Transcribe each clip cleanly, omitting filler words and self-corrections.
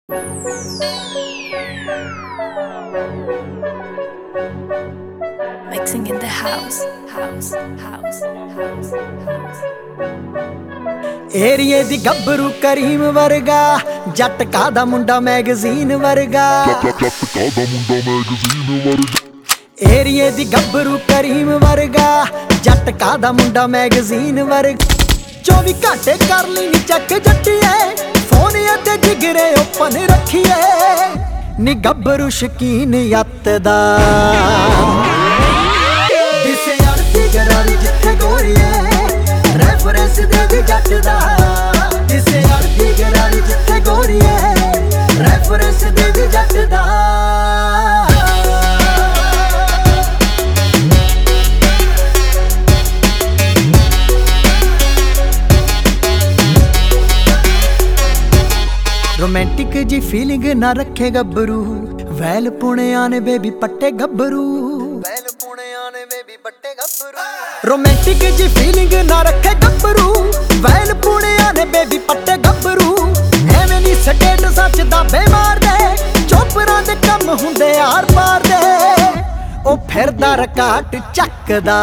Mixing in the house. ਏਰੀਏ ਦੀ ਗੱਭਰੂ cream ਵਰਗਾ, ਜੱਟ ਕਾਦਾ ਮੁੰਡਾ ਮੈਗਜ਼ੀਨ ਵਰਗਾ। ਏਰੀਏ ਦੀ ਗੱਭਰੂ ਕਰੀਮ ਵਰਗਾ, ਜੱਟ ਕਾਦਾ ਮੁੰਡਾ ਮੈਗਜ਼ੀਨ ਵਰਗਾ। 24 ਘੰਟੇ ਕਰ ਲਈ ਨੀ ਚੱਕ ਜੱਟੀਏ, ਫੋਨ ਅਤੇ ਜਿਗਰੇ ਓਪਨ ਰੱਖੀਏ। ਨੀ ਗੱਭਰੂ ਸ਼ਕੀਨ ਯੱਤ ਦਾ, ਦਿਸੇ ਅੜਦੀ ਗਰਾਰੀ ਜਿੱਥੇ ਗੋਰੀਏ, ਰੈਫਰੈਂਸ ਦੇ ਦੀ ਜੱਟ ਦਾ। ਦਿਸੇ ਅੜਦੀ ਗਰਾਰੀ ਜਿੱਥੇ ਗੋਰੀਏ, ਰੈਫਰੈਂਸ ਦੇ ਦੀ ਜੱਟ ਦਾ। रोमांटिक जी फीलिंग ना रखे गब्बरू, वैल पुणिया ने बेबी पट्टे गब्बरू। रोमांटिक जी फीलिंग ना रखे गब्बरू, वैल पुणिया ने बेबी पट्टे गब्बरू। एवें नी स्टेट सच दा बेमार दे, चोपरां दे कम हुंदे आर पार दे। ओ फिरदा रकाट चकदा,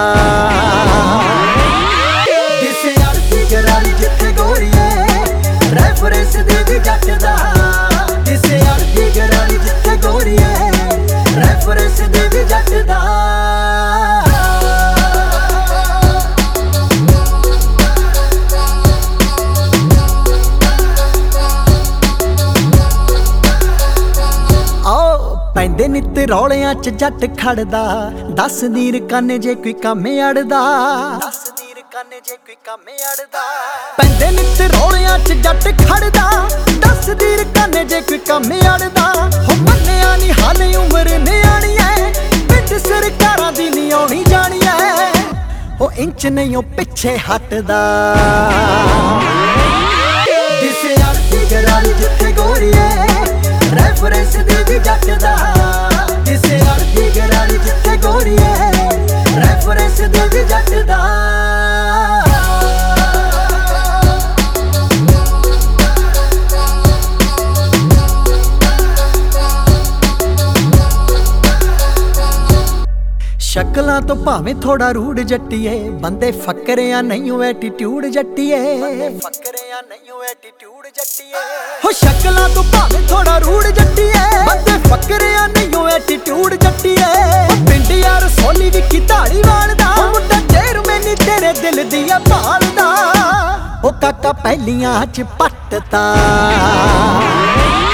दिसे अड़दी गरारी जिथे गोरीए, रैफरेंस दे दी जट दा। दिसे अड़दी गरारी जिथे गोरीए, रैफरेंस दे दी जट दा। ਪੈਂਦੇ ਨਿੱਤ ਰੌਲਿਆਂ ਚ ਜੱਟ ਖੜਦਾ, ਦੱਸਦੀ ਰਕਾਨੇ ਜੇ ਕੋਈ ਕੰਮ ਅੜਦਾ। ਪੈਂਦੇ ਨਿੱਤ ਰੌਲਿਆਂ ਚ ਜੱਟ ਖੜਦਾ, ਦੱਸਦੀ ਰਕਾਨੇ ਜੇ ਕੋਈ ਕੰਮ ਅੜਦਾ। ਹੋ ਮੰਨਿਆ ਨੀ ਹਾਲੇ ਉਮਰ ਨਿਆਣੀ ਐ, ਪਿੰਡ ਸਰਕਾਰਾਂ ਦੀ ਨੀ ਆਉਣੀ ਜਾਣੀ ਐ। ਉਹ ਇੰਚ ਨਹੀਂ ਉਹ ਪਿੱਛੇ ਹਟਦਾ, ਦਿਸੇ ਅੜਦੀ ਗਰਾਰੀ ਜਿੱਥੇ ਗੋਰੀਏ, ਰੈਫਰੈਂਸ ਦੇ ਦੀ ਜੱਟ ਦਾ। ਦਿਸੇ ਅੜਦੀ ਗਰਾਰੀ ਜਿੱਥੇ ਗੋਰੀਏ, ਰੈਫਰੈਂਸ ਦੇ ਦੀ ਜੱਟ ਦਾ। ਸ਼ਕਲਾਂ ਤੋਂ ਭਾਵੇਂ ਥੋੜਾ ਰੂੜ ਜੱਟੀਏ, ਬੰਦੇ ਫੱਕਰਿਆਂ ਨਹੀਂ ਉਹ ਐਟੀਟਿਊਡ ਜੱਟੀਏ। ਹੋ ਸ਼ਕਲਾਂ ਤੋਂ ਭਾਵੇਂ ਥੋੜਾ ਰੂੜ ਜੱਟੀਏ, ਬੰਦੇ ਫੱਕਰਿਆਂ ਨਹੀਂ ਉਹ ਐਟੀਟਿਊਡ ਜੱਟੀਏ। ਪਿੰਡ ਯਾਰ ਸੋਲੀ ਵਿਕੀ ਢਾੜੀ ਵਾਲਦਾ, ਮੁੰਡਾ ਚੇਅਰਮੈਨ ਤੇਰੇ ਦਿਲ ਦੀਆਂ ਭਾਲਦਾ। ਉਹ ਕਾਕਾ ਪਹਿਲੀਆਂ ਚ ਪੱਟਤਾ,